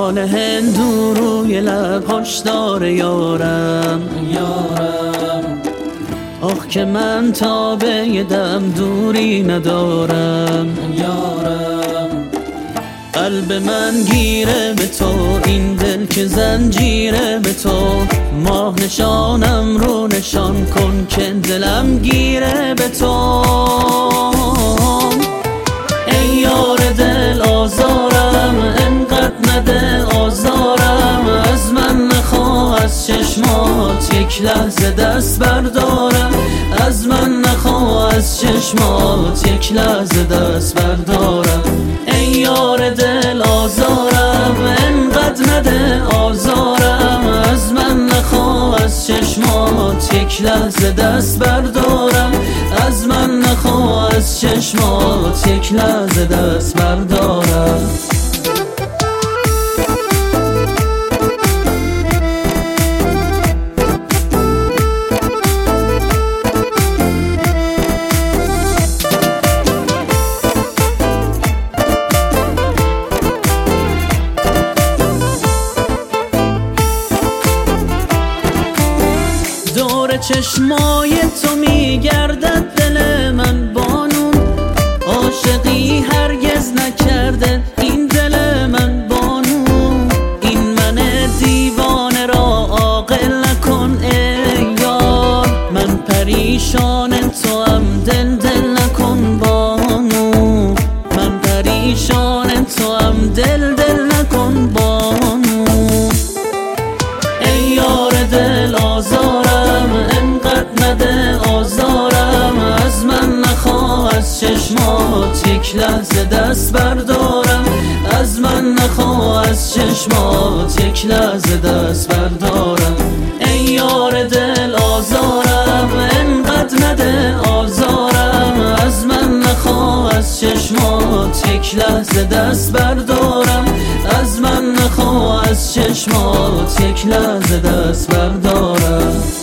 نان هندو روی لب‌هاش داره یارم. آخ که من تا به یه دم دوری ندارم. قلب من گیره به تو، این دل که زنجیره به تو. ماه نشانم رو نشان کن که دلم گیره به تو. ای یار دل آزارم، انقدر نده آزارم. از من نخواه از چشمات یک لحظه دست بردارم. از من نخواه از چشمات یک لحظه دست بردارم. ای یار دل آزارم، انقدر نده آزارم. از من نخواه از چشمات یک لحظه دست بردارم. از من نخواه از چشمات یک لحظه دست بردارم. دور چشمای تو میگردد دل من بانون. عاشقی هرگز نکرده این دل من بانون. این من دیوانه را عاقل نکن ای یار. من پریشان تو هم دل نکن بانو. من پریشان تو هم دل نکن بانو. ای یار دل آزارم، انقدر نده آزارم. از من نخواه از چشمات یک لحظه دست بردارم. از من نخواه از چشمات یک لحظه دست بردارم. ای یار دل آزارم، انقدر نده آزارم. از من نخواه از چشمات یک لحظه دست بردارم. از من نخواه از چشمات یک لحظه دست بردارم.